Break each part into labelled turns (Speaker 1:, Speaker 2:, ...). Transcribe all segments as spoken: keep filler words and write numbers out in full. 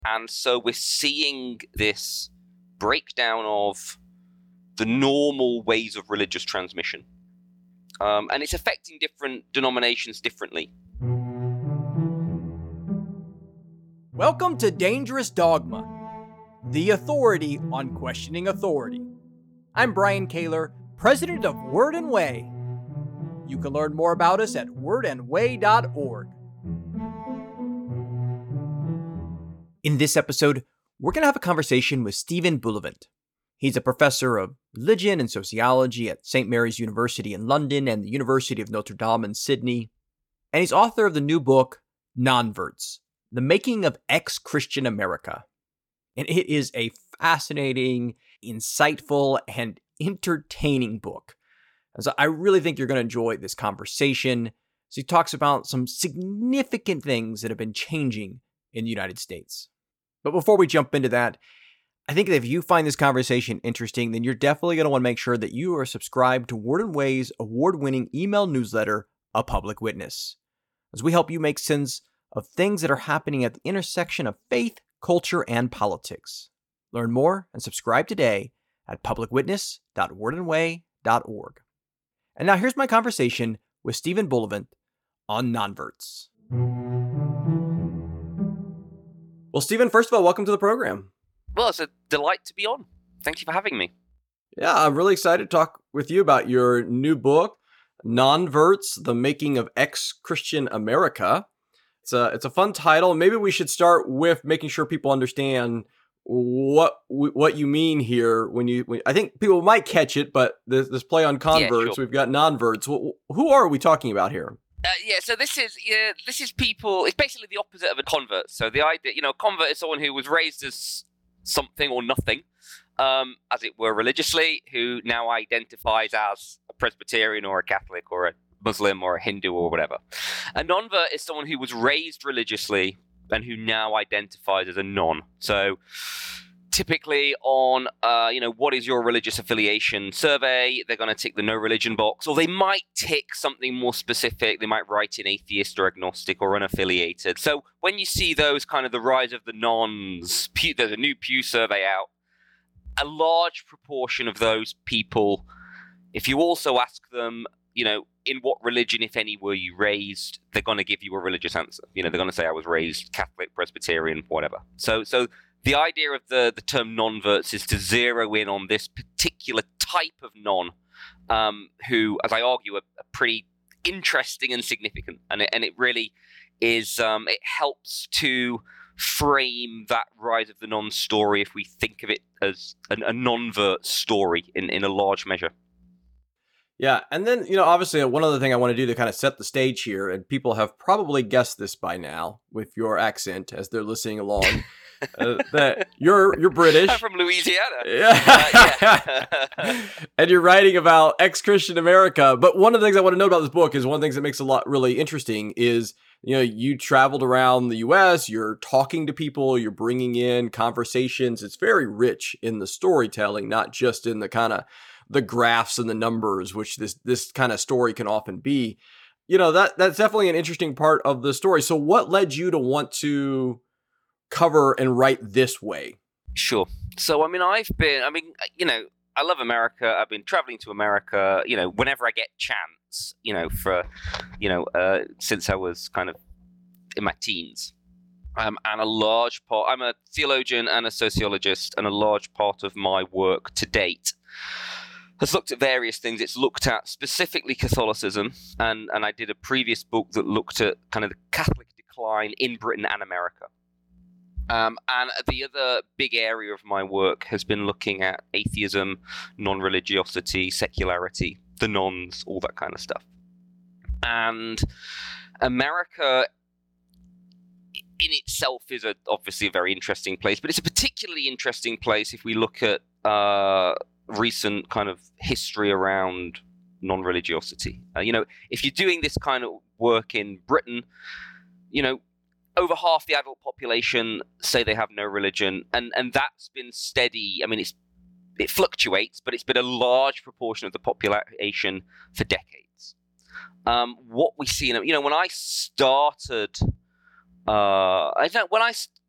Speaker 1: And so we're seeing this breakdown of the normal ways of religious transmission. Um, and it's affecting different denominations differently.
Speaker 2: Welcome to Dangerous Dogma, the authority on questioning authority. I'm Brian Kaler, president of Word and Way. You can learn more about us at word and way dot org. In this episode, we're going to have a conversation with Stephen Bullivant. He's a professor of religion and sociology at Saint Mary's University in London and the University of Notre Dame in Sydney. And he's author of the new book, Nonverts, The Making of Ex-Christian America. And it is a fascinating, insightful, and entertaining book. So I really think you're going to enjoy this conversation. So he talks about some significant things that have been changing in the United States. But before we jump into that, I think that if you find this conversation interesting, then you're definitely going to want to make sure that you are subscribed to Word and Way's award-winning email newsletter, A Public Witness, as we help you make sense of things that are happening at the intersection of faith, culture, and politics. Learn more and subscribe today at public witness dot word and way dot org. And now here's my conversation with Stephen Bullivant on Nonverts. Well, Stephen, first of all, welcome to the program.
Speaker 1: Well, it's a delight to be on. Thank you for having me.
Speaker 2: Yeah, I'm really excited to talk with you about your new book, Nonverts, The Making of Ex-Christian America. It's a, it's a fun title. Maybe we should start with making sure people understand what what you mean here when you when, I think people might catch it, but this, this play on converts, yeah, sure. We've got nonverts. Who are we talking about here?
Speaker 1: Uh, yeah, so this is yeah, this is people. It's basically the opposite of a convert. So the idea, you know, a convert is someone who was raised as something or nothing, um, as it were, religiously, who now identifies as a Presbyterian or a Catholic or a Muslim or a Hindu or whatever. A nonvert is someone who was raised religiously and who now identifies as a non. So typically on, uh, you know, what is your religious affiliation survey, they're going to tick the no religion box, or they might tick something more specific. They might write in atheist or agnostic or unaffiliated. So when you see those kind of the rise of the nons, Pew, there's a new Pew survey out, a large proportion of those people, if you also ask them, you know, in what religion, if any, were you raised, they're going to give you a religious answer. You know, they're going to say, I was raised Catholic, Presbyterian, whatever. So so the idea of the, the term nonverts is to zero in on this particular type of non, um, who, as I argue, are, are pretty interesting and significant. And it, and it really is, um, it helps to frame that rise of the non story if we think of it as an, a nonvert story in, in a large measure.
Speaker 2: Yeah, and then, you know, obviously one other thing I want to do to kind of set the stage here, and people have probably guessed this by now with your accent as they're listening along, uh, that you're you're British.
Speaker 1: I'm from Louisiana.
Speaker 2: Yeah.
Speaker 1: Uh, yeah.
Speaker 2: And you're writing about ex-Christian America. But one of the things I want to know about this book is one of the things that makes it a lot really interesting is, you know, you traveled around the U S, you're talking to people, you're bringing in conversations. It's very rich in the storytelling, not just in the kind of the graphs and the numbers, which this this kind of story can often be. You know, that that's definitely an interesting part of the story. So what led you to want to cover and write this way?
Speaker 1: Sure. So, I mean, I've been, I mean, you know, I love America. I've been traveling to America, you know, whenever I get chance, you know, for, you know, uh, since I was kind of in my teens. Um, and a large part, I'm a theologian and a sociologist, and a large part of my work to date has looked at various things. It's looked at specifically Catholicism, and, and I did a previous book that looked at kind of the Catholic decline in Britain and America. Um, and the other big area of my work has been looking at atheism, non-religiosity, secularity, the nons, all that kind of stuff. And America in itself is a, obviously a very interesting place, but it's a particularly interesting place if we look at uh, recent kind of history around non-religiosity. Uh, you know, if you're doing this kind of work in Britain, you know, over half the adult population say they have no religion, and, and that's been steady. I mean, it's it fluctuates, but it's been a large proportion of the population for decades. Um, what we see, in, you know, when I started, uh, I don't, when I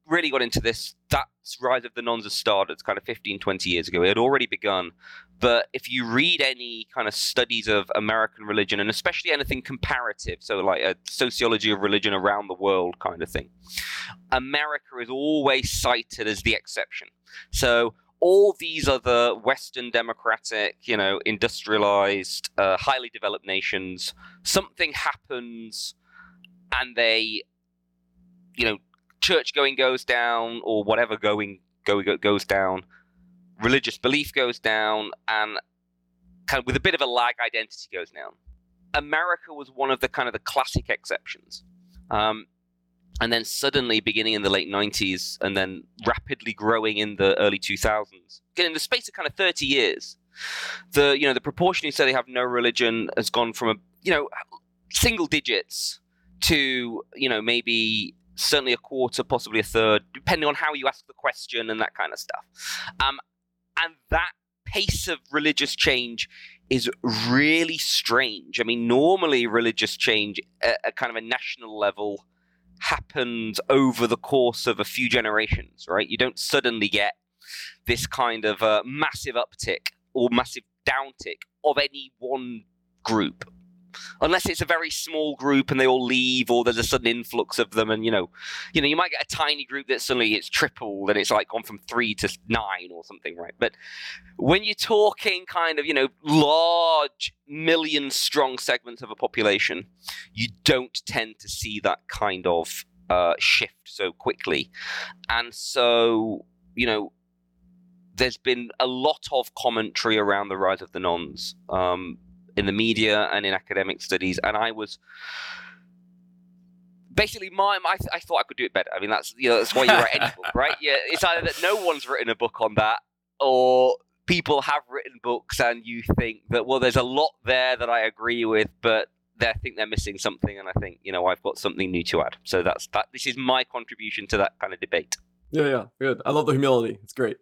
Speaker 1: really got into this, that rise of the Nons had started kind of fifteen, twenty years ago. It had already begun. But if you read any kind of studies of American religion, and especially anything comparative, so like a sociology of religion around the world kind of thing, America is always cited as the exception. So all these other Western democratic, you know, industrialized, uh, highly developed nations, something happens and they, you know, church going goes down or whatever going, going goes down, religious belief goes down, and kind of with a bit of a lag, identity goes down. America was one of the kind of the classic exceptions. Um, and then suddenly, beginning in the late nineties, and then rapidly growing in the early two thousands, in the space of kind of thirty years, the you know the proportion who say they have no religion has gone from a you know single digits to you know maybe certainly a quarter, possibly a third, depending on how you ask the question and that kind of stuff. Um, and that pace of religious change is really strange. I mean, normally religious change at a kind of a national level happens over the course of a few generations, right? You don't suddenly get this kind of uh, massive uptick or massive downtick of any one group, unless it's a very small group and they all leave, or there's a sudden influx of them, and you know, you know, you might get a tiny group that suddenly it's tripled and it's like gone from three to nine or something, right? But when you're talking kind of, you know, large million strong segments of a population, you don't tend to see that kind of uh, shift so quickly, and so you know, there's been a lot of commentary around the rise of the Nons. Um, in the media and in academic studies, and I was basically my, I, I thought I could do it better. I mean, that's you know that's why you write any book, right? Yeah, it's either that no one's written a book on that, or people have written books and you think that well, there's a lot there that I agree with, but they I think they're missing something, and I think you know I've got something new to add. So that's that. This is my contribution to that kind of debate.
Speaker 2: Yeah, yeah, good. I love the humility. It's great.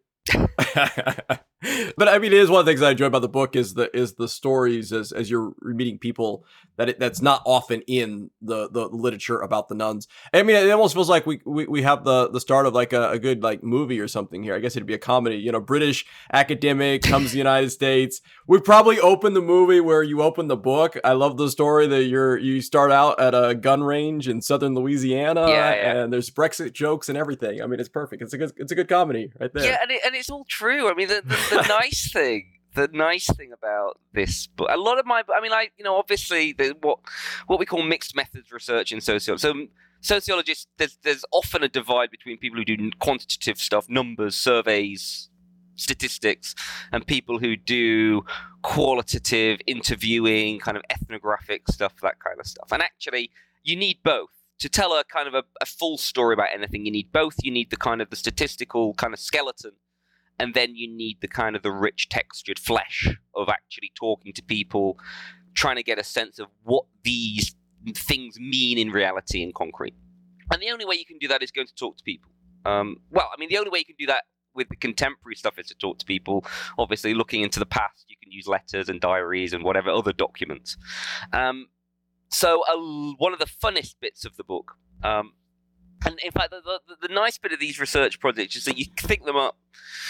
Speaker 2: But I mean, it is one of the things I enjoy about the book is the is the stories as as you're meeting people that it, that's not often in the the literature about the nuns. I mean, it almost feels like we we, we have the the start of like a, a good like movie or something here. I guess it'd be a comedy. You know, British academic comes to the United States. We probably open the movie where you open the book. I love the story that you're you start out at a gun range in southern Louisiana,
Speaker 1: yeah, yeah.
Speaker 2: and there's Brexit jokes and everything. I mean, it's perfect. It's a good it's a good comedy right there.
Speaker 1: Yeah, and it, and it's all true. I mean, the, the, the nice thing, the nice thing about this book, a lot of my, I mean, I, you know, obviously, the, what what we call mixed methods research in sociology. So, sociologists, there's there's often a divide between people who do quantitative stuff, numbers, surveys, statistics, and people who do qualitative interviewing, kind of ethnographic stuff, that kind of stuff. And actually, you need both. To tell a kind of a, a full story about anything, you need both. You need the kind of the statistical kind of skeleton, and then you need the kind of the rich textured flesh of actually talking to people, trying to get a sense of what these things mean in reality in concrete. And the only way you can do that is going to talk to people. Um, well, I mean, the only way you can do that with the contemporary stuff is to talk to people. Obviously, looking into the past, you can use letters and diaries and whatever other documents. Um, So uh, one of the funnest bits of the book, um, and in fact, the, the, the nice bit of these research projects is that you think them up.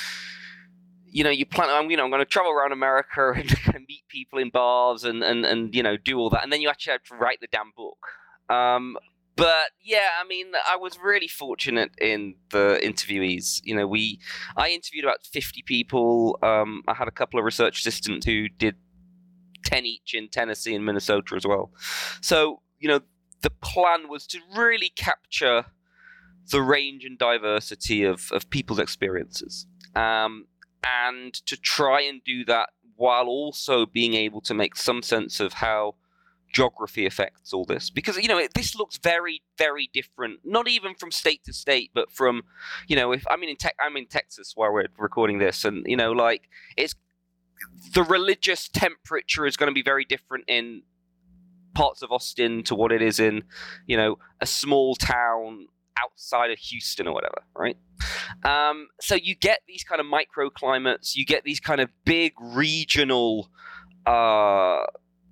Speaker 1: You know, you plan. I'm, you know, I'm going to travel around America and meet people in bars and, and, and you know do all that, and then you actually have to write the damn book. Um, but yeah, I mean, I was really fortunate in the interviewees. You know, we I interviewed about fifty people. Um, I had a couple of research assistants who did ten each in Tennessee and Minnesota as well. So, you know, the plan was to really capture the range and diversity of, of people's experiences. Um, and to try and do that while also being able to make some sense of how geography affects all this. Because, you know, it, this looks very, very different, not even from state to state, but from, you know, if I'm in, te- I'm in Texas while we're recording this, and, you know, like, it's the religious temperature is going to be very different in parts of Austin to what it is in, you know, a small town outside of Houston or whatever, right? Um, so you get these kind of microclimates, you get these kind of big regional, uh,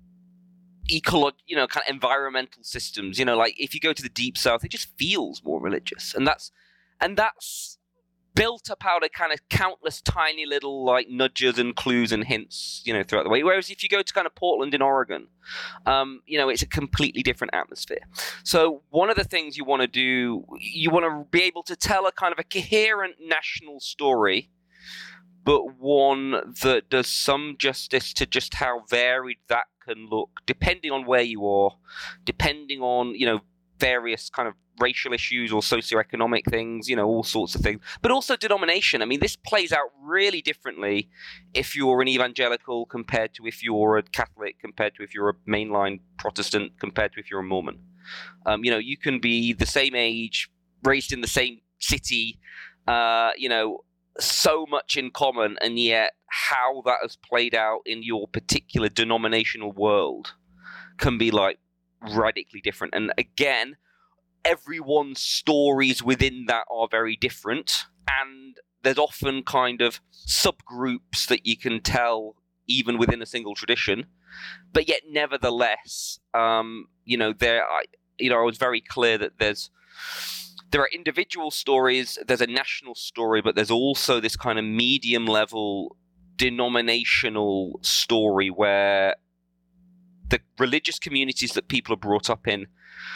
Speaker 1: ecolo- you know, kind of environmental systems. You know, like if you go to the deep south, it just feels more religious, and that's and that's built up out of kind of countless tiny little like nudges and clues and hints, you know, throughout the way. Whereas if you go to kind of Portland in Oregon, um, you know, it's a completely different atmosphere. So one of the things you want to do, you want to be able to tell a kind of a coherent national story, but one that does some justice to just how varied that can look, depending on where you are, depending on, you know, various kind of racial issues or socioeconomic things, you know, all sorts of things, but also denomination. I mean, this plays out really differently if you're an evangelical compared to if you're a Catholic, compared to if you're a mainline Protestant, compared to if you're a Mormon. Um, you know, you can be the same age, raised in the same city, uh, you know, so much in common, and yet how that has played out in your particular denominational world can be like radically different. And again, everyone's stories within that are very different, and there's often kind of subgroups that you can tell even within a single tradition, but yet nevertheless, um, you know, there, I, you know, I was very clear that there's there are individual stories, there's a national story, but there's also this kind of medium level denominational story where the religious communities that people are brought up in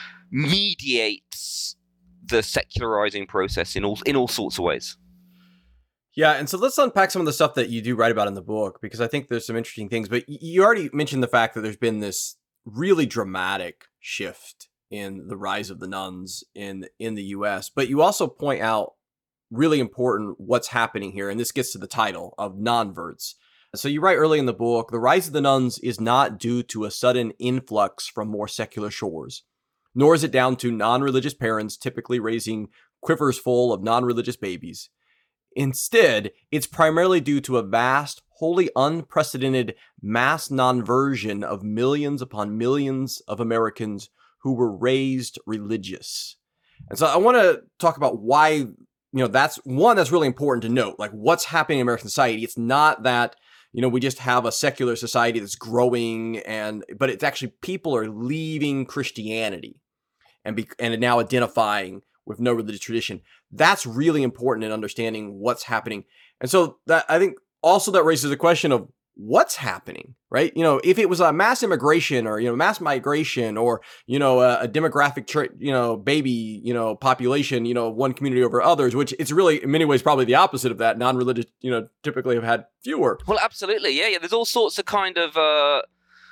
Speaker 1: mediates the secularizing process in all in all sorts of ways.
Speaker 2: Yeah, and so let's unpack some of the stuff that you do write about in the book, because I think there's some interesting things. But you already mentioned the fact that there's been this really dramatic shift in the rise of the nuns in in the U S, but you also point out really important what's happening here, and this gets to the title of Nonverts. So you write early in the book, the rise of the nuns is not due to a sudden influx from more secular shores, nor is it down to non-religious parents typically raising quivers full of non-religious babies. Instead, it's primarily due to a vast, wholly unprecedented mass nonversion of millions upon millions of Americans who were raised religious. And so I want to talk about why, you know, that's one that's really important to note, like what's happening in American society. It's not that, you know, we just have a secular society that's growing, and but it's actually people are leaving Christianity and be, and now identifying with no religious tradition. That's really important in understanding what's happening. And so that I think also that raises the question of what's happening, right? You know, if it was a mass immigration or, you know, mass migration or, you know, a, a demographic, tra- you know, baby, you know, population, you know, one community over others, which it's really in many ways probably the opposite of that. Non-religious, you know, typically have had fewer.
Speaker 1: Well, absolutely. Yeah. Yeah. There's all sorts of kind of uh,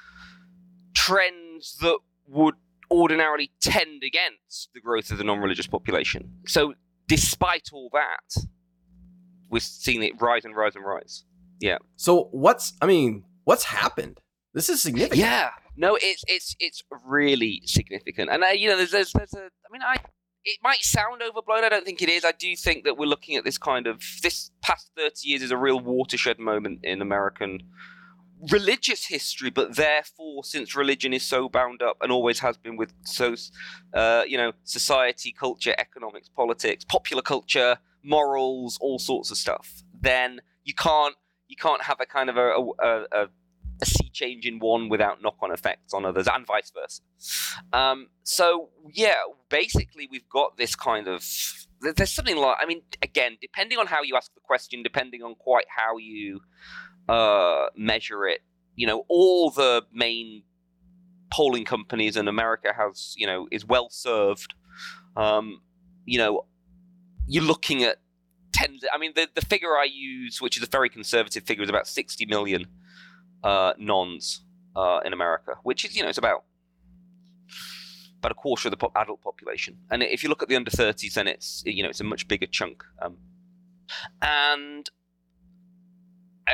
Speaker 1: trends that would ordinarily tend against the growth of the non-religious population. So despite all that, we're seeing it rise and rise and rise. Yeah.
Speaker 2: So what's, I mean, what's happened? This is significant.
Speaker 1: Yeah. No, it's it's it's really significant. And uh, you know, there's, there's there's a. I mean, I it might sound overblown. I don't think it is. I do think that we're looking at this kind of this past thirty years is a real watershed moment in American religious history. But therefore, since religion is so bound up and always has been with so, uh, you know, society, culture, economics, politics, popular culture, morals, all sorts of stuff, then you can't. You can't have a kind of a, a, a, a sea change in one without knock-on effects on others, and vice versa. Um, so, yeah, basically we've got this kind of... There's something like... I mean, again, depending on how you ask the question, depending on quite how you uh, measure it, you know, all the main polling companies in America has, you know, is well served. Um, you know, you're looking at Tens, I mean, the, the figure I use, which is a very conservative figure, is about sixty million uh, nons uh, in America, which is, you know, it's about about a quarter of the po- adult population. And if you look at the under thirties, then it's, you know, it's a much bigger chunk. Um, and a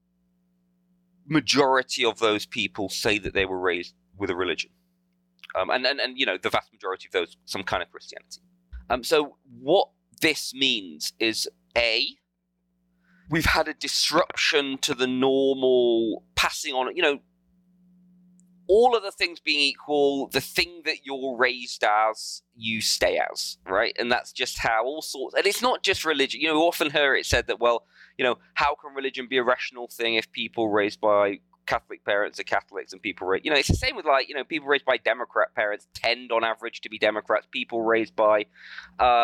Speaker 1: majority of those people say that they were raised with a religion. Um, and, and, and, you know, the vast majority of those, some kind of Christianity. Um, so what this means is, A, we've had a disruption to the normal passing on, you know, all of the things being equal, the thing that you're raised as, you stay as, right? And that's just how all sorts, and it's not just religion. You know, we often hear it said that, well, you know, how can religion be a rational thing if people raised by Catholic parents are Catholics and people raised, you know, it's the same with like, you know, people raised by Democrat parents tend on average to be Democrats. People raised by, uh,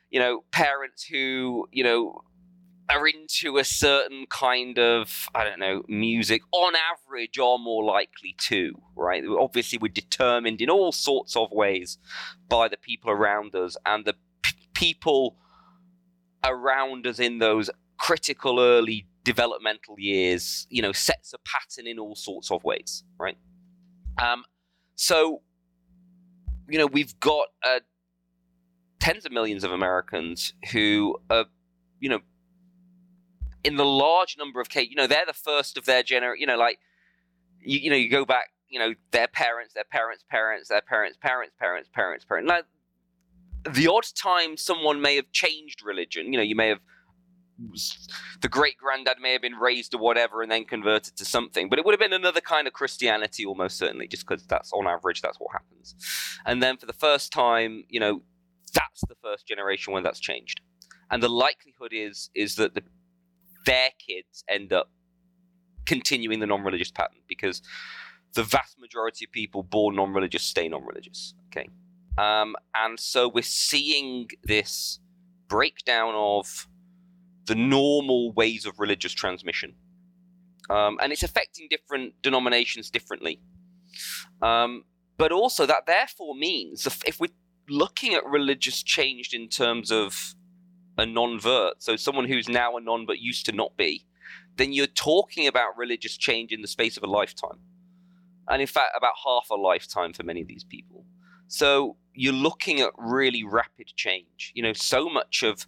Speaker 1: you know, parents who, you know, are into a certain kind of, I don't know, music, on average, are more likely to, right? Obviously, we're determined in all sorts of ways by the people around us, and the p- people around us in those critical early developmental years, you know, sets a pattern in all sorts of ways, right? Um, so, you know, we've got uh, tens of millions of Americans who are, you know, in the large number of cases, you know, they're the first of their generation, you know, like, you, you know, you go back, you know, their parents, their parents' parents, their parents' parents, parents, parents, parents. Now, the odd time someone may have changed religion, you know, you may have, the great-granddad may have been raised or whatever and then converted to something, but it would have been another kind of Christianity almost certainly, just because that's, on average, that's what happens. And then for the first time, you know, that's the first generation when that's changed. And the likelihood is, is that the their kids end up continuing the non-religious pattern, because the vast majority of people born non-religious stay non-religious. Okay, um, and so we're seeing this breakdown of the normal ways of religious transmission, um, and it's affecting different denominations differently. Um, but also that therefore means if we're looking at religious change in terms of a non-vert, so someone who's now a non but used to not be, then you're talking about religious change in the space of a lifetime. And in fact, about half a lifetime for many of these people. So you're looking at really rapid change. You know, so much of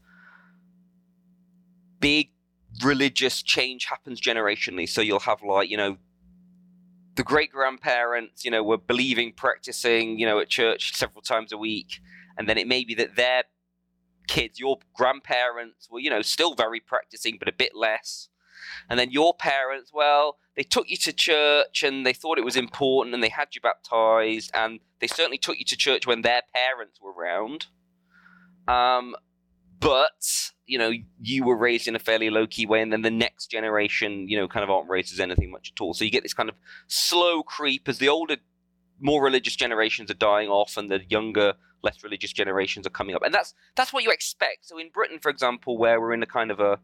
Speaker 1: big religious change happens generationally. So you'll have, like, you know, the great-grandparents, you know, were believing, practicing, you know, at church several times a week. And then it may be that their kids, your grandparents, were, you know, still very practicing, but a bit less. And then your parents, well, they took you to church and they thought it was important and they had you baptized, and they certainly took you to church when their parents were around. Um, but, you know, you were raised in a fairly low-key way, and then the next generation, you know, kind of aren't raised as anything much at all. So you get this kind of slow creep as the older, more religious generations are dying off and the younger, less religious generations are coming up. And that's that's what you expect. So in Britain, for example, where we're in a kind of a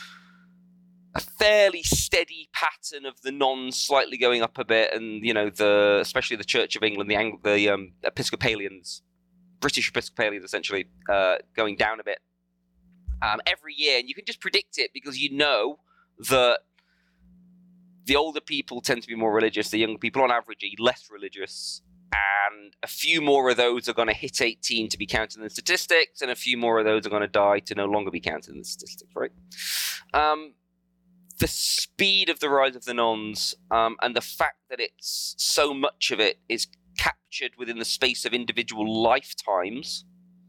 Speaker 1: a fairly steady pattern of the non slightly going up a bit, and, you know, the especially the Church of England, the Ang- the um, Episcopalians, British Episcopalians essentially, uh, going down a bit um, every year. And you can just predict it because you know that the older people tend to be more religious, the younger people on average are less religious, and a few more of those are going to hit eighteen to be counted in the statistics, and a few more of those are going to die to no longer be counted in the statistics, right? Um, the speed of the rise of the nons, um, and the fact that it's so much of it is captured within the space of individual lifetimes,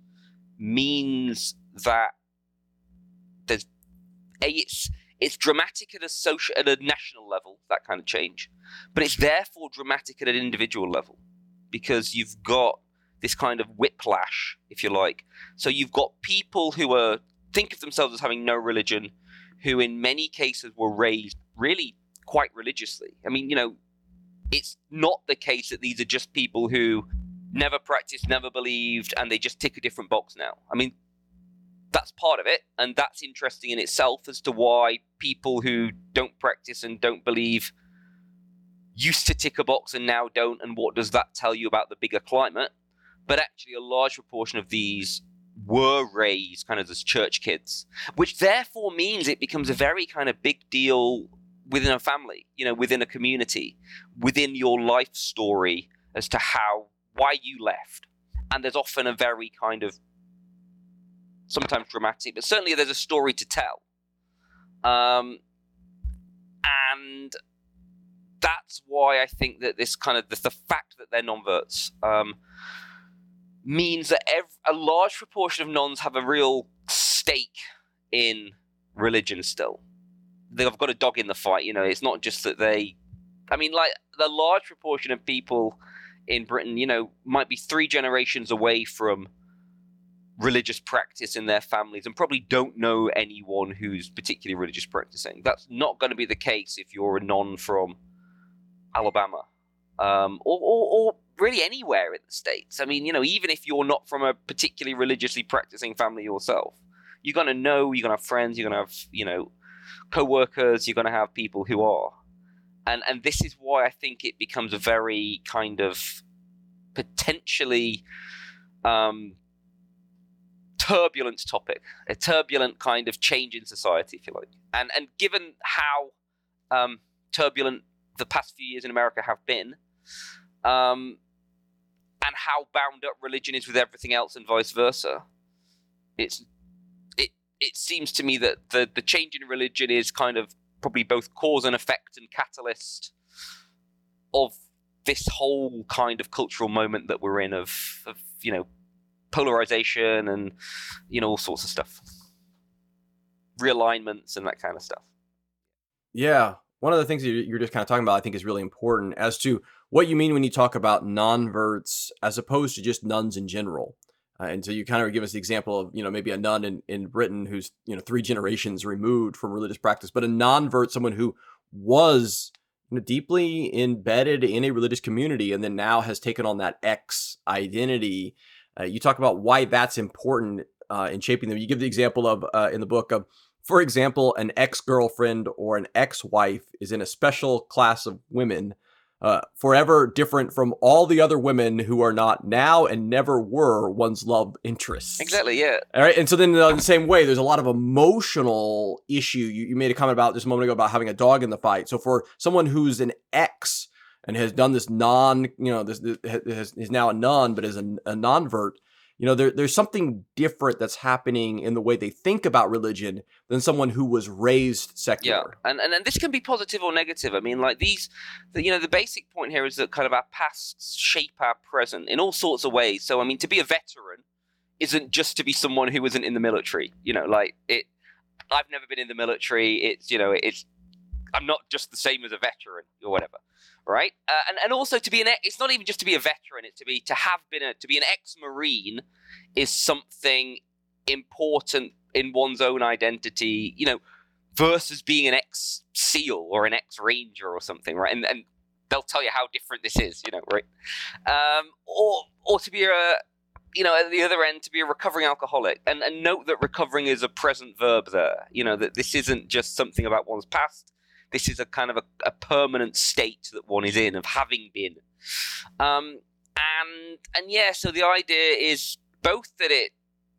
Speaker 1: means that there's a it's it's dramatic at a social, at a national level, that kind of change, but it's therefore dramatic at an individual level, because you've got this kind of whiplash, if you like. So you've got people who are think of themselves as having no religion, who in many cases were raised really quite religiously. I mean, you know, it's not the case that these are just people who never practiced, never believed, and they just tick a different box now. I mean, that's part of it, and that's interesting in itself as to why people who don't practice and don't believe used to tick a box and now don't, and what does that tell you about the bigger climate? But actually a large proportion of these were raised kind of as church kids, which therefore means it becomes a very kind of big deal within a family, you know, within a community, within your life story as to how, why you left. And there's often a very kind of, sometimes dramatic, but certainly there's a story to tell. Um, and that's why I think that this kind of, the, the fact that they're non-verts, um, means that every, a large proportion of nons have a real stake in religion still. They've got a dog in the fight, you know. It's not just that they... I mean, like, the large proportion of people in Britain, you know, might be three generations away from religious practice in their families and probably don't know anyone who's particularly religious practicing. That's not going to be the case if you're a non from Alabama. Um, or, or, or really anywhere in the States. I mean, you know, even if you're not from a particularly religiously practicing family yourself, you're going to know, you're going to have friends, you're going to have, you know, co-workers, you're going to have people who are. And and this is why I think it becomes a very kind of potentially um, turbulent topic, a turbulent kind of change in society, if you like. And and given how um, turbulent the past few years in America have been, um, and how bound up religion is with everything else and vice versa, it's it it seems to me that the, the change in religion is kind of probably both cause and effect and catalyst of this whole kind of cultural moment that we're in of, of you know, polarization and, you know, all sorts of stuff. Realignments and that kind of stuff.
Speaker 2: Yeah. One of the things that you're just kind of talking about, I think, is really important as to what you mean when you talk about non-verts as opposed to just nuns in general. Uh, and so you kind of give us the example of, you know, maybe a nun in, in Britain who's, you know, three generations removed from religious practice, but a non-vert, someone who was, you know, deeply embedded in a religious community and then now has taken on that X identity. Uh, you talk about why that's important uh, in shaping them. You give the example of, uh, in the book of, for example, an ex-girlfriend or an ex-wife is in a special class of women, uh, forever different from all the other women who are not now and never were one's love interests.
Speaker 1: Exactly, yeah.
Speaker 2: All right, and so then uh, in the same way, there's a lot of emotional issue. You, you made a comment about this a moment ago about having a dog in the fight. So for someone who's an ex and has done this non, you know, this, this has, is now a nun, but is a, a non-vert, you know, there, there's something different that's happening in the way they think about religion than someone who was raised secular.
Speaker 1: Yeah, and, and and this can be positive or negative. I mean, like these, the, you know, the basic point here is that kind of our pasts shape our present in all sorts of ways. So, I mean, to be a veteran isn't just to be someone who isn't in the military. You know, like it. I've never been in the military. It's, you know, it's. I'm not just the same as a veteran or whatever, right? Uh, and and also to be an, it's not even just to be a veteran. It's to be to have been a to be an ex-Marine is something important in one's own identity, you know, versus being an ex-SEAL or an ex-Ranger or something, right? And and they'll tell you how different this is, you know, right? Um, or or to be a, you know, at the other end, to be a recovering alcoholic, and and note that recovering is a present verb there. You know, that this isn't just something about one's past. This is a kind of a, a permanent state that one is in of having been. Um, and and yeah, so the idea is both that it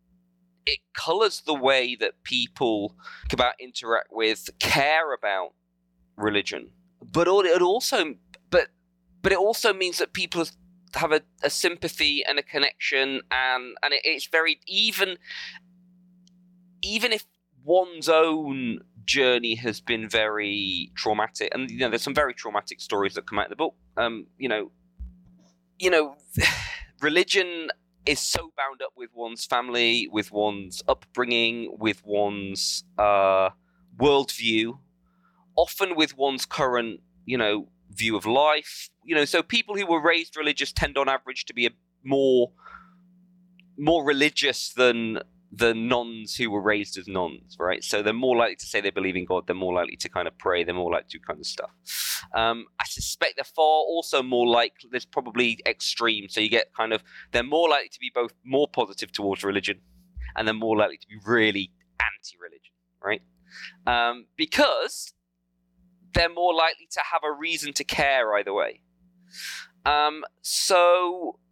Speaker 1: it colors the way that people about interact with, care about religion, but it also but but it also means that people have a, a sympathy and a connection, and and it, it's very even even if one's own journey has been very traumatic, and you know there's some very traumatic stories that come out of the book. Um, you know, you know, religion is so bound up with one's family, with one's upbringing, with one's uh, worldview, often with one's current, you know, view of life. You know, so people who were raised religious tend, on average, to be a more more religious than the nuns who were raised as nuns, right? So they're more likely to say they believe in God. They're more likely to kind of pray. They're more likely to do kind of stuff. Um, I suspect they're far also more likely, there's probably extreme. So you get kind of, they're more likely to be both more positive towards religion and they're more likely to be really anti-religion, right? Um, because they're more likely to have a reason to care either way. Um, so...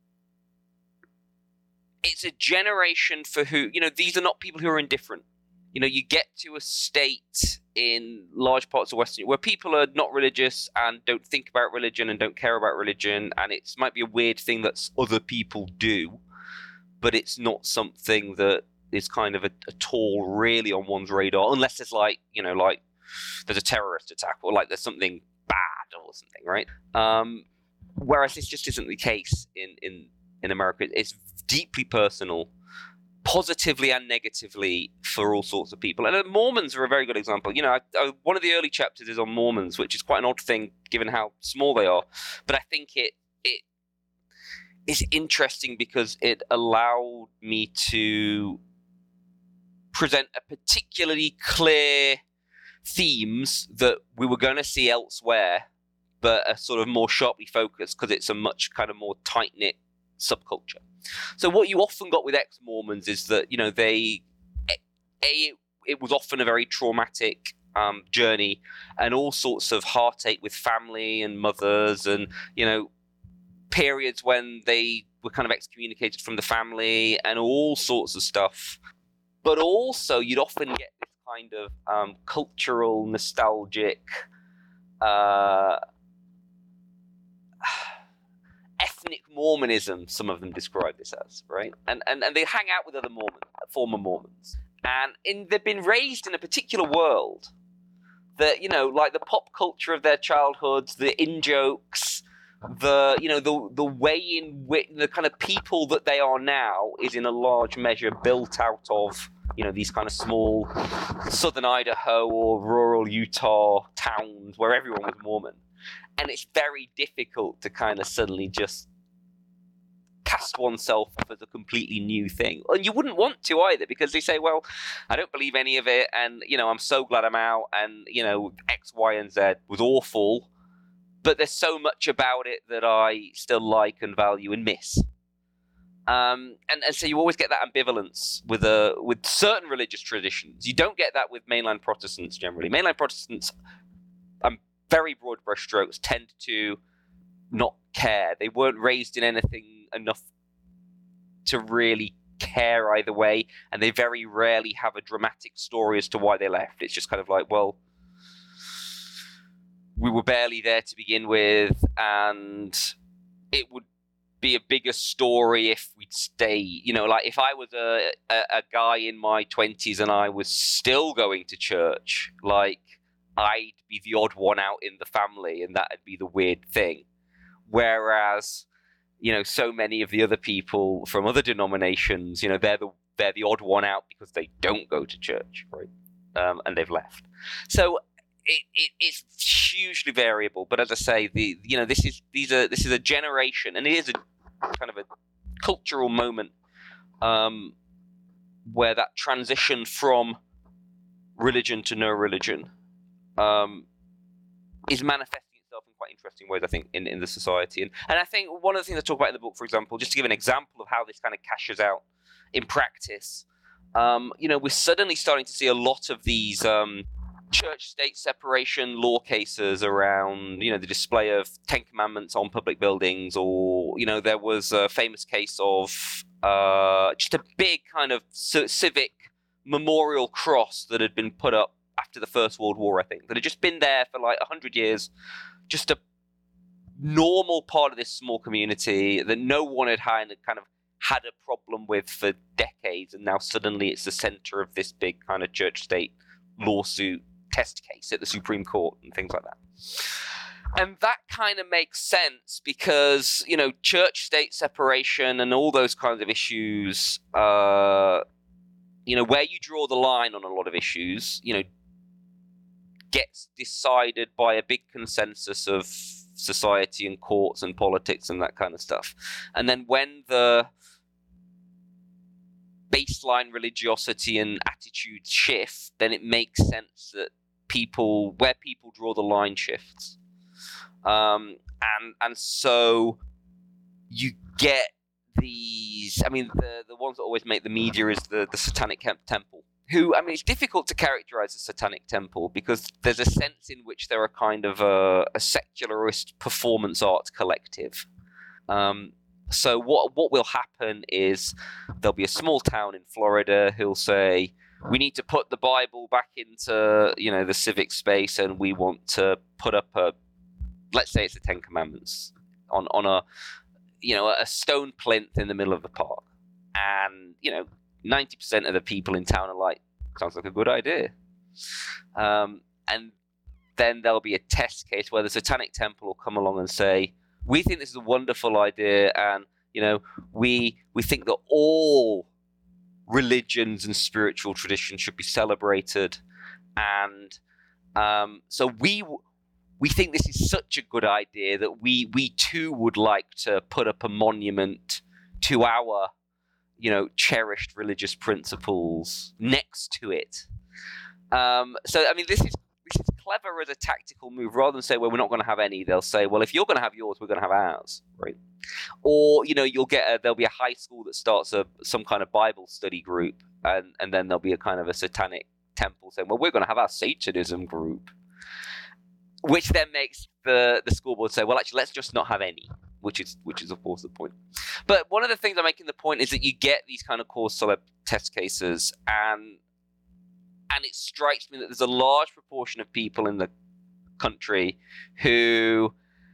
Speaker 1: It's a generation for who, you know, these are not people who are indifferent. You know, you get to a state in large parts of Western where people are not religious and don't think about religion and don't care about religion. And it might be a weird thing that other people do, but it's not something that is kind of a, at all really on one's radar, unless there's like, you know, like there's a terrorist attack or like there's something bad or something, right? Um, whereas this just isn't the case in, in, in America. It's deeply personal, positively and negatively for all sorts of people. And uh, Mormons are a very good example. You know, I, I, one of the early chapters is on Mormons, which is quite an odd thing given how small they are. But I think it it is interesting because it allowed me to present a particularly clear themes that we were going to see elsewhere but are sort of more sharply focused because it's a much kind of more tight-knit subculture. So what you often got with ex-Mormons is that, you know, they, A, it was often a very traumatic um, journey and all sorts of heartache with family and mothers and, you know, periods when they were kind of excommunicated from the family and all sorts of stuff. But also you'd often get this kind of um, cultural, nostalgic, uh, ethnic Mormonism, some of them describe this as, right? And and, and they hang out with other Mormons, former Mormons. And in, they've been raised in a particular world that, you know, like the pop culture of their childhoods, the in-jokes, the, you know, the the way in which the kind of people that they are now is in a large measure built out of, you know, these kind of small southern Idaho or rural Utah towns where everyone was Mormon. And it's very difficult to kind of suddenly just cast oneself off as a completely new thing. And you wouldn't want to either, because they say, well, I don't believe any of it, and, you know, I'm so glad I'm out, and, you know, X, Y, and Z was awful, but there's so much about it that I still like and value and miss. Um, and, and so you always get that ambivalence with a, with certain religious traditions. You don't get that with mainline Protestants generally. Mainline Protestants, um, very broad brushstrokes, tend to not care. They weren't raised in anything enough to really care either way, and they very rarely have a dramatic story as to why they left. It's just kind of like, well, we were barely there to begin with, and it would be a bigger story if we'd stay. You know, like if I was a, a, a guy in my twenties and I was still going to church, like I'd be the odd one out in the family, and that'd be the weird thing. Whereas, you know, so many of the other people from other denominations, you know, they're the they're the odd one out because they don't go to church, right? Um, and they've left. So it, it it's hugely variable. But as I say, the you know this is these are this is a generation, and it is a kind of a cultural moment um, where that transition from religion to no religion um, is manifesting itself in quite interesting ways, I think, in, in the society. And, and I think one of the things I talk about in the book, for example, just to give an example of how this kind of cashes out in practice, um, you know, we're suddenly starting to see a lot of these um, church-state separation law cases around, you know, the display of Ten Commandments on public buildings, or, you know, there was a famous case of uh, just a big kind of c- civic memorial cross that had been put up after the First World War, I think, that had just been there for like a hundred years, just a normal part of this small community that no one had had, kind of had a problem with for decades, and now suddenly it's the center of this big kind of church-state lawsuit test case at the Supreme Court and things like that. And that kind of makes sense because, you know, church-state separation and all those kinds of issues, uh, you know, where you draw the line on a lot of issues, you know, gets decided by a big consensus of society and courts and politics and that kind of stuff. And then when the baseline religiosity and attitude shift, then it makes sense that people, where people draw the line shifts. Um, and and so you get these, I mean, the, the ones that always make the media is the, the Satanic Temple. Who, I mean, it's difficult to characterize a Satanic Temple because there's a sense in which they're a kind of a, a secularist performance art collective. Um, so what what will happen is there'll be a small town in Florida who'll say, we need to put the Bible back into, you know, the civic space, and we want to put up a, let's say it's the Ten Commandments on, on a, you know, a stone plinth in the middle of the park. And, you know, ninety percent of the people in town are like, sounds like a good idea. Um, and then there'll be a test case where the Satanic Temple will come along and say, we think this is a wonderful idea, and, you know, we we think that all religions and spiritual traditions should be celebrated. And um, so we we think this is such a good idea that we we too would like to put up a monument to our, you know, cherished religious principles next to it. Um, so, I mean, this is this is clever as a tactical move. Rather than say, well, we're not going to have any, they'll say, well, if you're going to have yours, we're going to have ours, right? Or, you know, you'll get a, there'll be a high school that starts a some kind of Bible study group, and, and then there'll be a kind of a satanic temple saying, well, we're going to have our Satanism group, which then makes the, the school board say, well, actually, let's just not have any, which is, which is of course, the point. But one of the things I'm making the point is that you get these kind of cause celeb test cases, and and it strikes me that there's a large proportion of people in the country who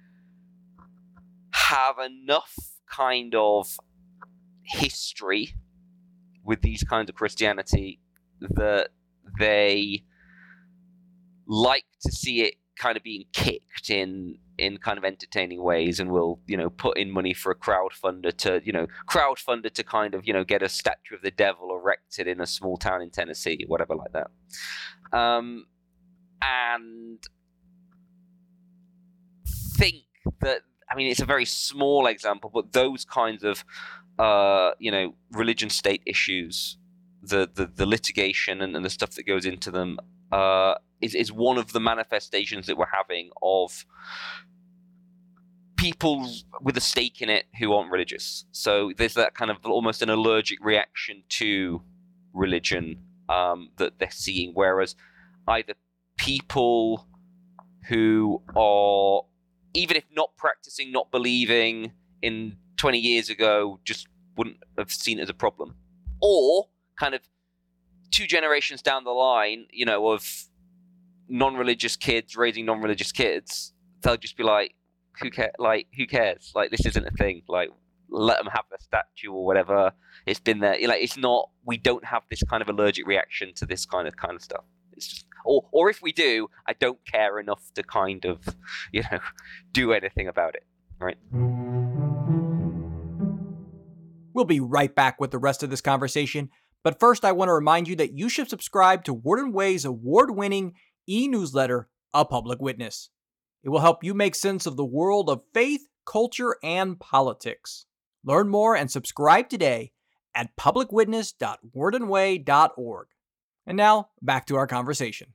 Speaker 1: have enough kind of history with these kinds of Christianity that they like to see it kind of being kicked in in kind of entertaining ways, and will, you know, put in money for a crowdfunder to, you know, crowdfunder to kind of, you know, get a statue of the devil erected in a small town in Tennessee, whatever like that. Um, and think that, I mean, it's a very small example, but those kinds of, uh, you know, religion state issues, the, the, the litigation and, and the stuff that goes into them, uh, is, is one of the manifestations that we're having of people with a stake in it who aren't religious. So there's that kind of almost an allergic reaction to religion um, that they're seeing, whereas either people who are, even if not practicing, not believing in twenty years ago, just wouldn't have seen it as a problem, or kind of two generations down the line, you know, of non-religious kids raising non-religious kids, they'll just be like, who cares? Like, who cares? Like, this isn't a thing. Like, let them have their statue or whatever. It's been there. Like, it's not. We don't have this kind of allergic reaction to this kind of kind of stuff. It's just, or or if we do, I don't care enough to kind of, you know, do anything about it. Right.
Speaker 2: We'll be right back with the rest of this conversation. But first, I want to remind you that you should subscribe to Word and Way's award-winning e-newsletter, A Public Witness. It will help you make sense of the world of faith, culture, and politics. Learn more and subscribe today at public witness dot word and way dot org. And now, back to our conversation.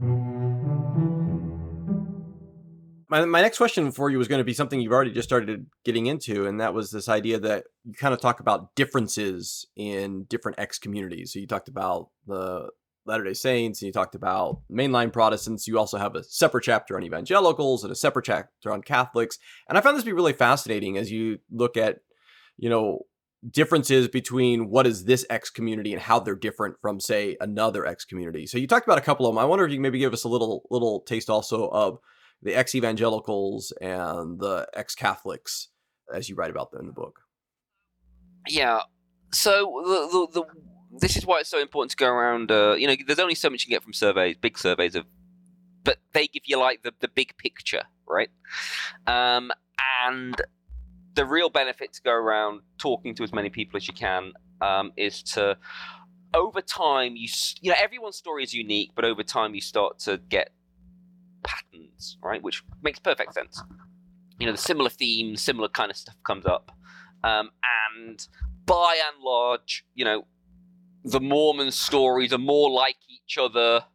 Speaker 2: My, my next question for you was going to be something you've already just started getting into, and that was this idea that you kind of talk about differences in different ex-communities. So you talked about the Latter-day Saints, and you talked about mainline Protestants. You also have a separate chapter on evangelicals and a separate chapter on Catholics. And I found this to be really fascinating as you look at, you know, differences between what is this X community and how they're different from, say, another X community. So you talked about a couple of them. I wonder if you can maybe give us a little little taste also of the ex-evangelicals and the ex-Catholics as you write about them in the book.
Speaker 1: Yeah. So the the, the this is why it's so important to go around. Uh, you know, there's only so much you can get from surveys, big surveys of, but they give you like the, the big picture, right? Um, and the real benefit to go around talking to as many people as you can um, is to, over time, you you know, everyone's story is unique, but over time you start to get patterns, right? Which makes perfect sense. You know, the similar themes, similar kind of stuff comes up, um, and by and large, you know, the Mormon stories are more like each other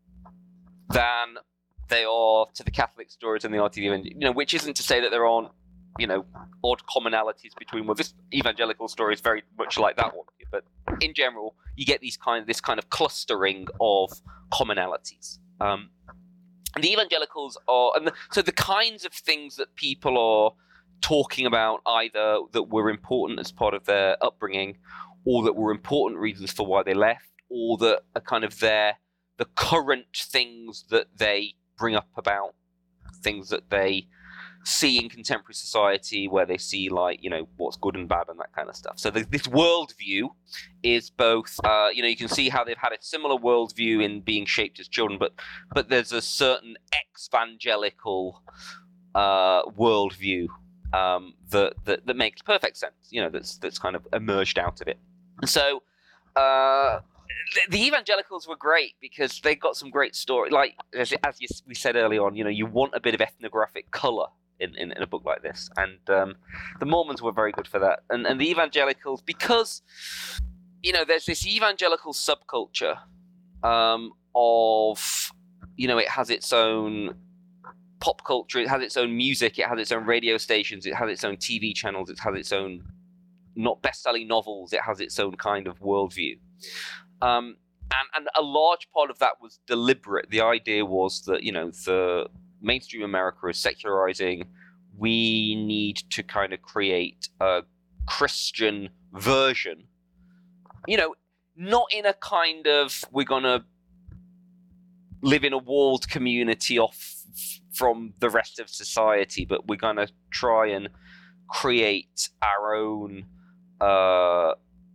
Speaker 1: than they are to the Catholic stories and they are to the evangelical. You know, which isn't to say that there aren't, you know, odd commonalities between. Well, this evangelical story is very much like that one, but in general, you get these kind of this kind of clustering of commonalities. Um, and the evangelicals are, and the, so the kinds of things that people are talking about, either that were important as part of their upbringing, or that were important reasons for why they left, or that are kind of their the current things that they bring up about things that they see in contemporary society, where they see, like, you know, what's good and bad and that kind of stuff. So the, this worldview is both, uh, you know, you can see how they've had a similar worldview in being shaped as children, but but there's a certain ex-evangelical uh, worldview um, that, that that makes perfect sense. You know, that's that's kind of emerged out of it. And so uh, the, the evangelicals were great because they got some great story. Like as, as you, we said early on, you know, you want a bit of ethnographic color in, in, in a book like this, and um, the Mormons were very good for that. And and the evangelicals, because, you know, there's this evangelical subculture um, of you know, it has its own pop culture, it has its own music, it has its own radio stations, it has its own T V channels, it has its own not best-selling novels, it has its own kind of worldview. Um, and, and a large part of that was deliberate. The idea was that, you know, the mainstream America is secularizing. We need to kind of create a Christian version, you know, not in a kind of, we're going to live in a walled community off from the rest of society, but we're going to try and create our own uh,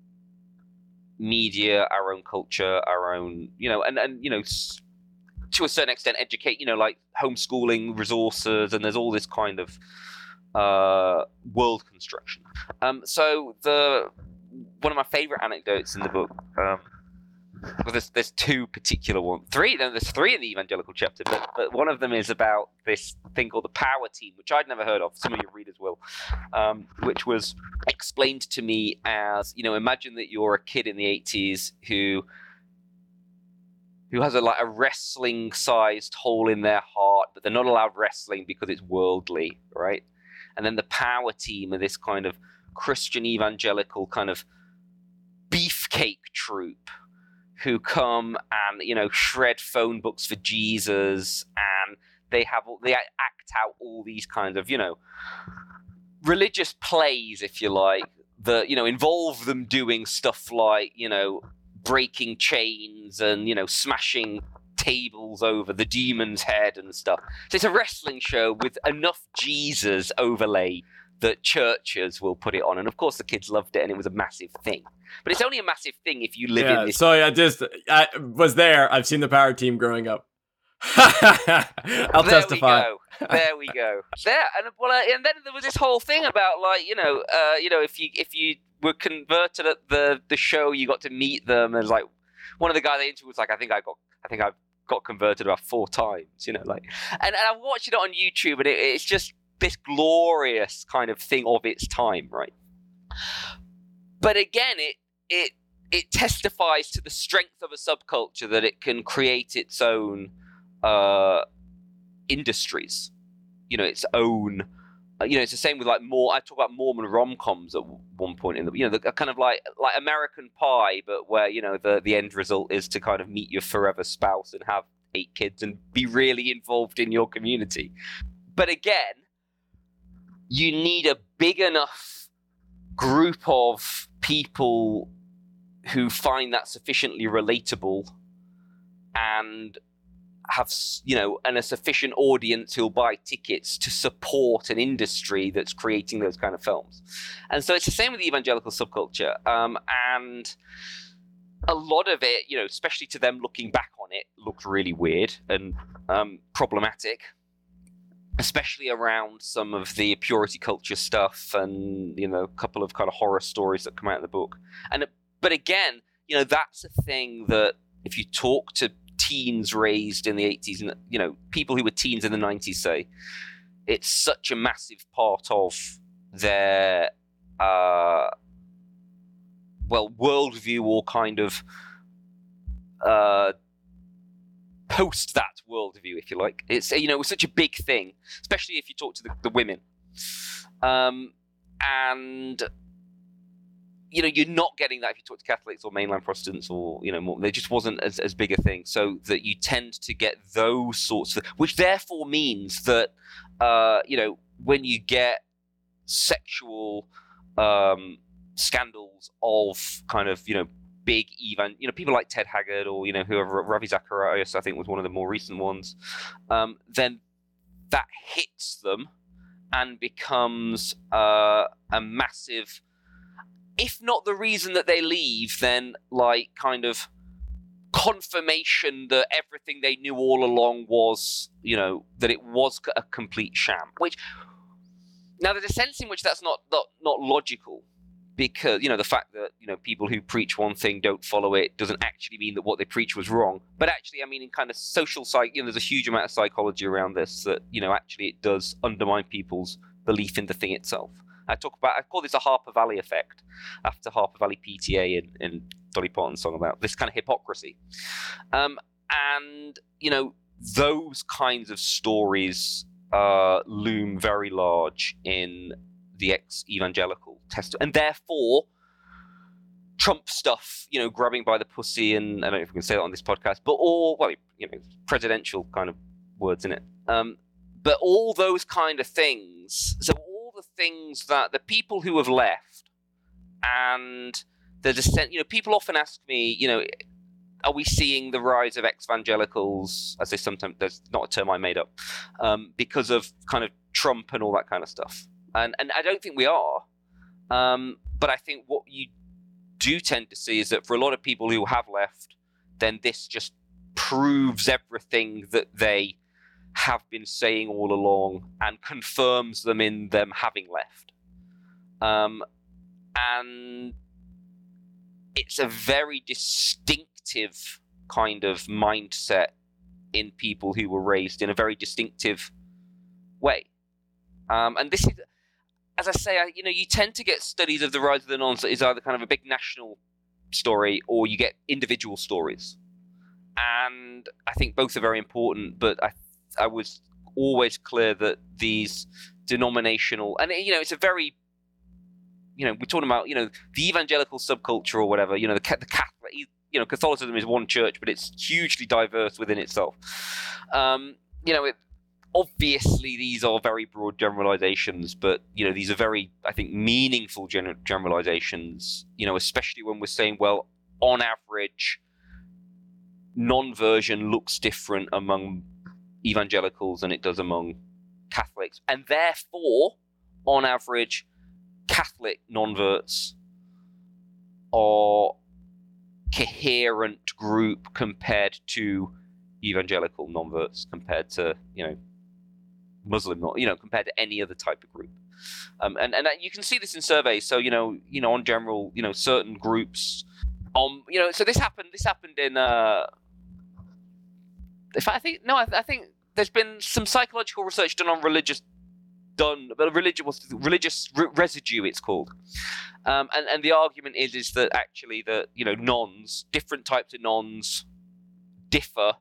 Speaker 1: media, our own culture, our own, you know, and, and, you know, to a certain extent educate, you know, like homeschooling resources, and there's all this kind of uh, world construction. Um, so the one of my favorite anecdotes in the book, um, well, there's, there's two particular ones, three, no, there's three in the evangelical chapter, but, but one of them is about this thing called the Power Team, which I'd never heard of. Some of your readers will, um, which was explained to me as, you know, imagine that you're a kid in the eighties who who has a like a wrestling-sized hole in their heart, but they're not allowed wrestling because it's worldly, right? And then the Power Team are this kind of Christian evangelical kind of beefcake troupe who come and, you know, shred phone books for Jesus, and they have they act out all these kinds of, you know, religious plays, if you like, that, you know, involve them doing stuff like, you know, breaking chains and, you know, smashing tables over the demon's head and stuff. So it's a wrestling show with enough Jesus overlay that churches will put it on. And of course the kids loved it and it was a massive thing. But it's only a massive thing if you live
Speaker 2: yeah,
Speaker 1: in this.
Speaker 2: So I just, I was there. I've seen the Power Team growing up. I'll
Speaker 1: there
Speaker 2: testify.
Speaker 1: We go. There we go. There, and well, uh, and then there was this whole thing about, like, you know, uh, you know, if you if you were converted at the the show, you got to meet them, and like one of the guys I interviewed was like, I think I got, I think I've got converted about four times, you know, like, and, and I watched it on YouTube, and it, it's just this glorious kind of thing of its time, right? But again, it it it testifies to the strength of a subculture that it can create its own uh, industries, you know, its own. Uh, you know, it's the same with like more. I talk about Mormon rom-coms at one point in the, you know, the kind of like like American Pie, but where, you know, the the end result is to kind of meet your forever spouse and have eight kids and be really involved in your community. But again, you need a big enough group of people who find that sufficiently relatable and have, you know, and a sufficient audience who'll buy tickets to support an industry that's creating those kind of films. And so it's the same with the evangelical subculture. Um, and a lot of it, you know, especially to them looking back on it, looked really weird and um, problematic, especially around some of the purity culture stuff and, you know, a couple of kind of horror stories that come out of the book. And but again, you know, that's a thing that if you talk to teens raised in the eighties and, you know, people who were teens in the nineties say, it's such a massive part of their uh, well, worldview or kind of uh, post that worldview, if you like. It's, you know, it was such a big thing, especially if you talk to the, the women. Um, and, you know, you're not getting that if you talk to Catholics or mainline Protestants or, you know, more, there just wasn't as, as big a thing. So that you tend to get those sorts of, which therefore means that, uh, you know, when you get sexual um, scandals of kind of, you know, big even, you know, people like Ted Haggard or, you know, whoever, Ravi Zacharias, I think was one of the more recent ones, um, then that hits them and becomes uh, a massive, if not the reason that they leave, then like kind of confirmation that everything they knew all along was, you know, that it was a complete sham. Which, now there's a sense in which that's not not, not logical, because, you know, the fact that, you know, people who preach one thing don't follow it doesn't actually mean that what they preach was wrong. But actually, I mean, in kind of social psych, you know, there's a huge amount of psychology around this that, you know, actually it does undermine people's belief in the thing itself. I talk about, I call this a Harper Valley effect, after Harper Valley P T A in, in Dolly Parton's song about this kind of hypocrisy. Um, and, you know, those kinds of stories uh, loom very large in the ex-evangelical test, and therefore Trump stuff, you know, grabbing by the pussy, and I don't know if we can say that on this podcast, but all, well, you know, presidential kind of words in it. Um, but all those kind of things, so all the things that the people who have left and the dissent, you know, people often ask me, you know, are we seeing the rise of ex-evangelicals, as they sometimes, there's not a term I made up, um, because of kind of Trump and all that kind of stuff. And and I don't think we are. Um, but I think what you do tend to see is that for a lot of people who have left, then this just proves everything that they have been saying all along and confirms them in them having left. Um, and it's a very distinctive kind of mindset in people who were raised in a very distinctive way. Um, and this is, as I say, I, you know, you tend to get studies of the rise of the nones that is either kind of a big national story or you get individual stories. And I think both are very important, but I I was always clear that these denominational, and you know, it's a very, you know, we're talking about, you know, the evangelical subculture or whatever, you know, the, the Catholic, you know, Catholicism is one church, but it's hugely diverse within itself. Um, you know, it, obviously these are very broad generalizations, but, you know, these are very, I think, meaningful gen- generalizations, you know, especially when we're saying, well, on average, non-version looks different among evangelicals than it does among Catholics. And therefore, on average, Catholic non-verts are coherent group compared to evangelical non-verts, compared to, you know, Muslim, not, you know, compared to any other type of group. Um, and, and you can see this in surveys. So, you know, you know, on general, you know, certain groups, um, you know, so this happened, this happened in, uh, if I think, no, I, I think there's been some psychological research done on religious, done, but religious, what's the, religious re- residue, it's called. Um, and, and the argument is, is that actually that, you know, nons, different types of nons differ,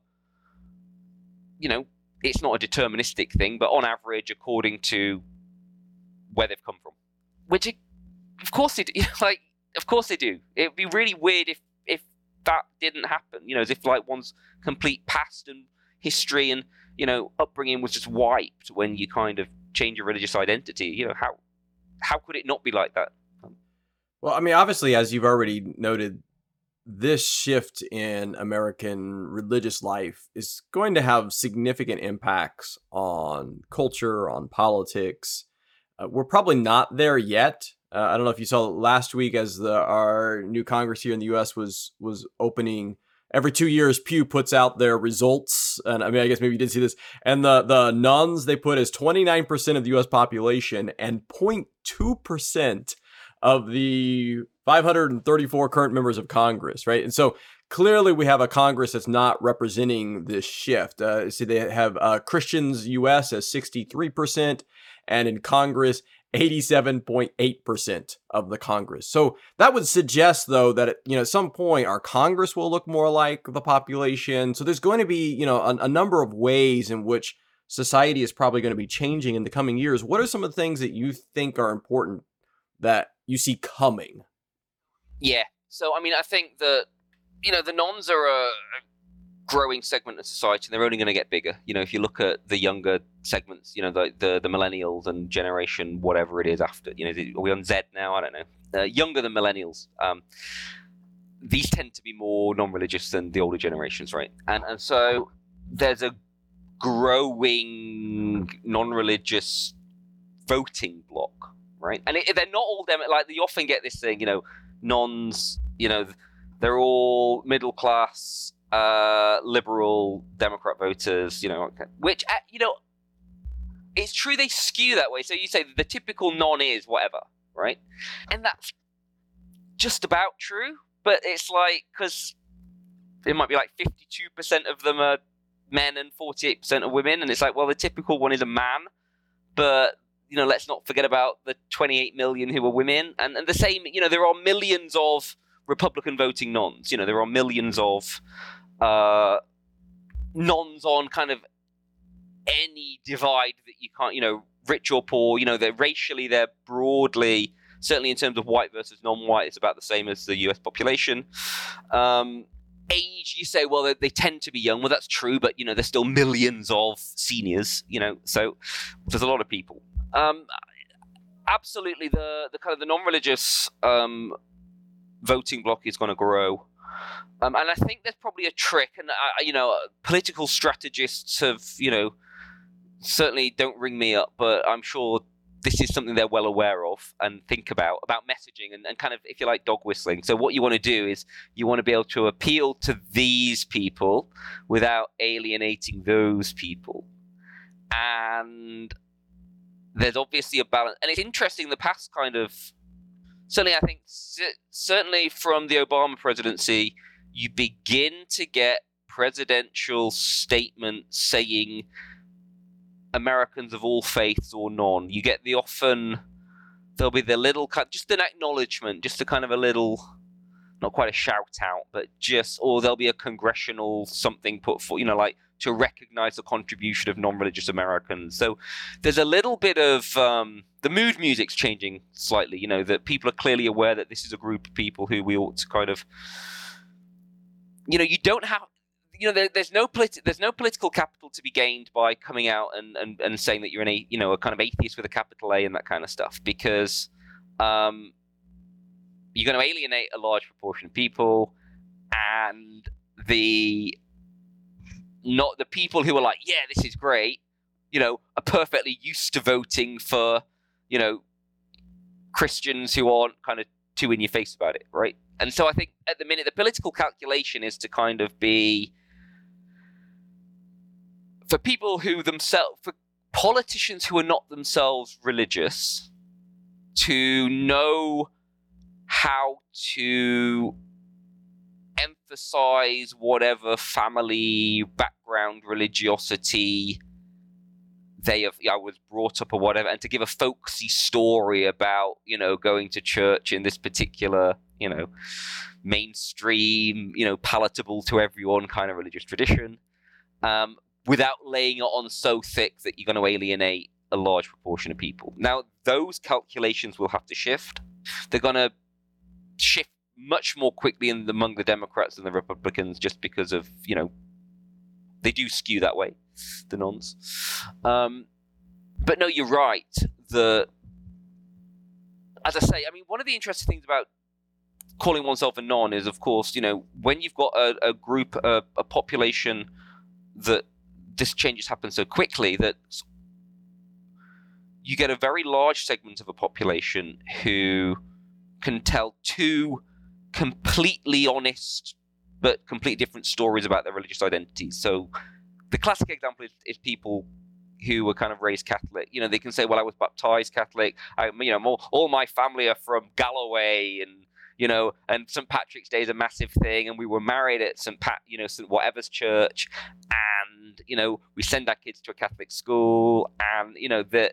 Speaker 1: you know, it's not a deterministic thing, but on average, according to where they've come from, which, it, of course they do, like, of course they do. It'd be really weird if, if that didn't happen, you know, as if like one's complete past and history and, you know, upbringing was just wiped when you kind of change your religious identity. You know, how how could it not be like that?
Speaker 2: Well, I mean, obviously, as you've already noted, this shift in American religious life is going to have significant impacts on culture, on politics. Uh, we're probably not there yet. Uh, I don't know if you saw last week as the, our new Congress here in the U S was was opening. Every two years, Pew puts out their results, and I mean, I guess maybe you did see this. And the the nuns they put as twenty-nine percent of the U S population and zero point two percent of the five hundred thirty-four current members of Congress, right? And so clearly, we have a Congress that's not representing this shift. Uh, see, they have uh, Christians U S as sixty-three percent, and in Congress, eighty-seven point eight percent of the Congress. So that would suggest, though, that, you know, at some point our Congress will look more like the population. So there's going to be, you know, a, a number of ways in which society is probably going to be changing in the coming years. What are some of the things that you think are important that you see coming?
Speaker 1: Yeah. So, I mean, I think that, you know, the nons are a growing segment of society, and they're only going to get bigger. You know, if you look at the younger segments, you know, the the, the millennials and generation whatever it is after, you know, are we on Z now? I don't know. Uh, younger than millennials. Um, these tend to be more non-religious than the older generations, right? And and so there's a growing non-religious voting bloc, right? And it, they're not all dem- like you often get this thing, you know, nons, you know, they're all middle class. Uh, liberal Democrat voters, you know, which, uh, you know, it's true they skew that way. So you say the typical non is whatever, right? And that's just about true. But it's like, because it might be like fifty-two percent of them are men and forty-eight percent are women. And it's like, well, the typical one is a man. But, you know, let's not forget about the twenty-eight million who are women. And, and the same, you know, there are millions of Republican voting nons. You know, there are millions of Uh, nons on kind of any divide that you can't, you know, rich or poor. You know, they're racially, they're broadly, certainly in terms of white versus non-white, it's about the same as the U S population. Um, age, you say, well, they, they tend to be young. Well, that's true, but, you know, there's still millions of seniors, you know, so there's a lot of people. Um, absolutely, the, the kind of the non-religious um, voting bloc is going to grow. Um, and I think there's probably a trick, and, uh, you know, political strategists have, you know, certainly don't ring me up, but I'm sure this is something they're well aware of and think about, about messaging and, and kind of, if you like, dog whistling. So what you want to do is you want to be able to appeal to these people without alienating those people. And there's obviously a balance. And it's interesting, the past kind of, certainly I think, certainly from the Obama presidency, you begin to get presidential statements saying Americans of all faiths or none. You get the often, there'll be the little, just an acknowledgement, just a kind of a little, not quite a shout out, but just, or there'll be a congressional something put for, you know, like to recognize the contribution of non-religious Americans. So there's a little bit of, um, the mood music's changing slightly, you know, that people are clearly aware that this is a group of people who we ought to kind of, you know, you don't have, you know, there, there's no politi- there's no political capital to be gained by coming out and, and, and saying that you're an a, you know, a kind of atheist with a capital A and that kind of stuff, because um, you're going to alienate a large proportion of people, and the not the people who are like, yeah, this is great, you know, are perfectly used to voting for, you know, Christians who aren't kind of too in your face about it, right? And so I think at the minute the political calculation is to kind of be, for people who themselves, for politicians who are not themselves religious, to know how to emphasize whatever family background, religiosity they have, I was brought up or whatever, and to give a folksy story about, you know, going to church in this particular, you know, mainstream, you know, palatable to everyone kind of religious tradition. Um, without laying it on so thick that you're going to alienate a large proportion of people. Now, those calculations will have to shift. They're going to shift much more quickly in the, among the Democrats than the Republicans, just because of, you know, they do skew that way, the nons. Um, but no, you're right. The, as I say, I mean, one of the interesting things about calling oneself a non is, of course, you know, when you've got a, a group, a, a population that this changes happen so quickly that you get a very large segment of a population who can tell two completely honest but completely different stories about their religious identities. So the classic example is, is people who were kind of raised Catholic. You know, they can say, well, I was baptized Catholic. I, you know, all, all my family are from Galloway, and, you know, and Saint Patrick's Day is a massive thing, and we were married at Saint Pat, you know, Saint whatever's church, and, you know, we send our kids to a Catholic school, and, you know, that,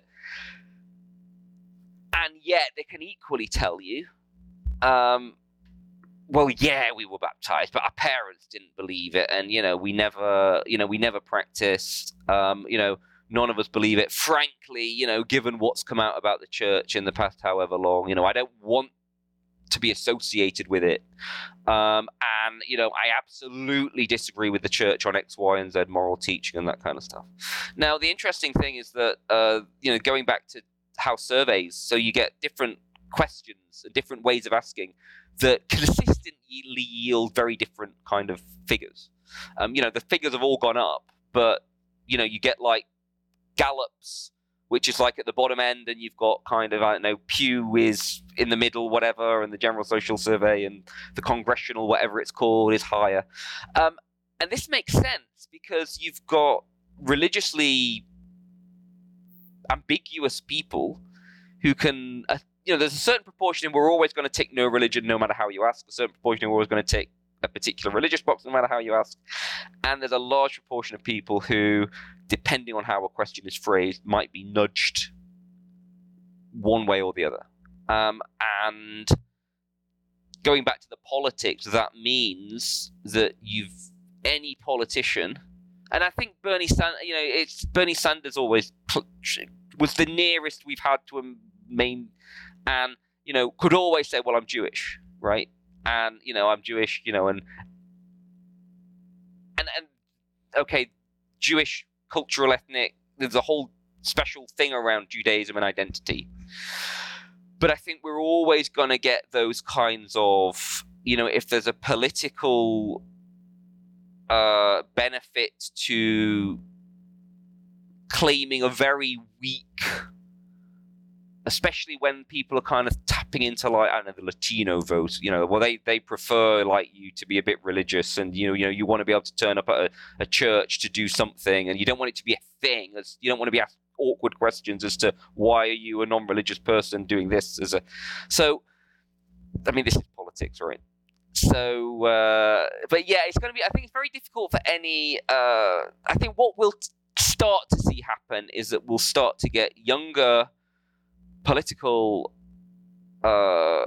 Speaker 1: and yet they can equally tell you, um, well, yeah, we were baptized, but our parents didn't believe it, and, you know, we never, you know, we never practiced, um, you know, none of us believe it. Frankly, you know, given what's come out about the church in the past however long, you know, I don't want to be associated with it. Um, and, you know, I absolutely disagree with the church on X, Y, and Z moral teaching and that kind of stuff. Now, the interesting thing is that, uh, you know, going back to how surveys, so you get different questions and different ways of asking that consistently yield very different kind of figures. Um, you know, the figures have all gone up, but, you know, you get like Gallup's, which is like at the bottom end, and you've got kind of, I don't know, Pew is in the middle, whatever, and the General Social Survey and the Congressional, whatever it's called, is higher. Um, and this makes sense because you've got religiously ambiguous people who can, uh, you know, there's a certain proportion, and we're always going to take no religion no matter how you ask. A certain proportion, we're always going to take a particular religious box no matter how you ask. And there's a large proportion of people who, depending on how a question is phrased, might be nudged one way or the other. Um, and going back to the politics, that means that you've any politician And I think Bernie Sanders, you know, it's Bernie Sanders always was the nearest we've had to a main, and you know, could always say, "Well, I'm Jewish," right? And you know, I'm Jewish, you know, and and and okay, Jewish, cultural, ethnic. There's a whole special thing around Judaism and identity. But I think we're always going to get those kinds of, you know, if there's a political uh, benefit to claiming a very weak, especially when people are kind of tapping into, like, I don't know, the Latino vote, you know, well, they, they prefer, like, you to be a bit religious, and, you know, you know, you want to be able to turn up at a, a church to do something, and you don't want it to be a thing. You don't want to be asked awkward questions as to why are you a non-religious person doing this as a, so, I mean, this is politics, right? So, uh, but yeah, it's going to be, I think it's very difficult for any, uh, I think what we'll t- start to see happen is that we'll start to get younger political uh,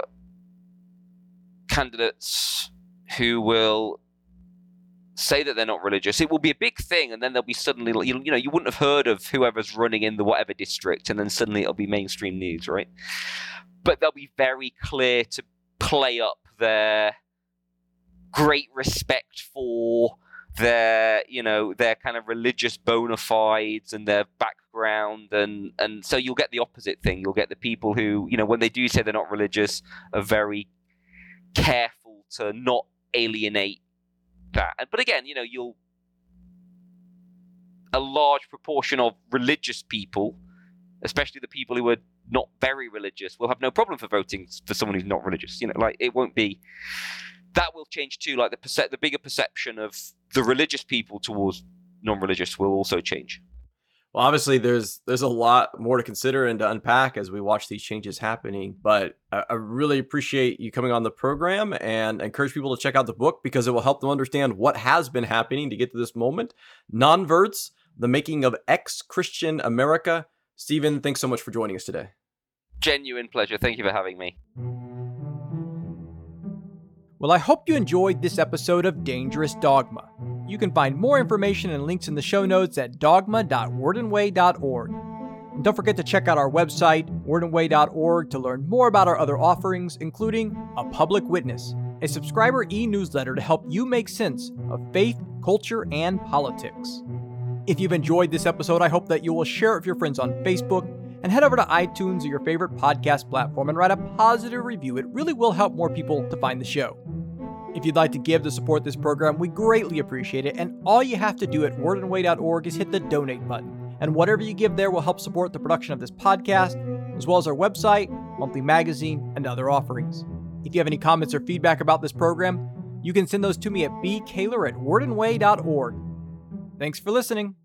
Speaker 1: candidates who will say that they're not religious. It will be a big thing, and then there'll be suddenly, you, you know, you wouldn't have heard of whoever's running in the whatever district, and then suddenly it'll be mainstream news, right? But they'll be very clear to play up their great respect for their, you know, their kind of religious bona fides and their background, and and so you'll get the opposite thing. You'll get the people who, you know, when they do say they're not religious, are very careful to not alienate that. But again, you know, you'll a large proportion of religious people, especially the people who are not very religious, will have no problem for voting for someone who's not religious. You know, like, it won't be. That will change too. Like the perce- the bigger perception of the religious people towards non-religious will also change.
Speaker 2: Well, obviously, there's there's a lot more to consider and to unpack as we watch these changes happening. But I, I really appreciate you coming on the program, and encourage people to check out the book because it will help them understand what has been happening to get to this moment. Non-Verts, The Making of Ex-Christian America. Stephen, thanks so much for joining us today.
Speaker 1: Genuine pleasure. Thank you for having me.
Speaker 2: Well, I hope you enjoyed this episode of Dangerous Dogma. You can find more information and links in the show notes at dogma dot word and way dot org. And don't forget to check out our website, word and way dot org, to learn more about our other offerings, including A Public Witness, a subscriber e-newsletter to help you make sense of faith, culture, and politics. If you've enjoyed this episode, I hope that you will share it with your friends on Facebook, and head over to iTunes or your favorite podcast platform and write a positive review. It really will help more people to find the show. If you'd like to give to support this program, we greatly appreciate it, and all you have to do at word and way dot org is hit the donate button, and whatever you give there will help support the production of this podcast, as well as our website, monthly magazine, and other offerings. If you have any comments or feedback about this program, you can send those to me at b kaler at word and way dot org. Thanks for listening.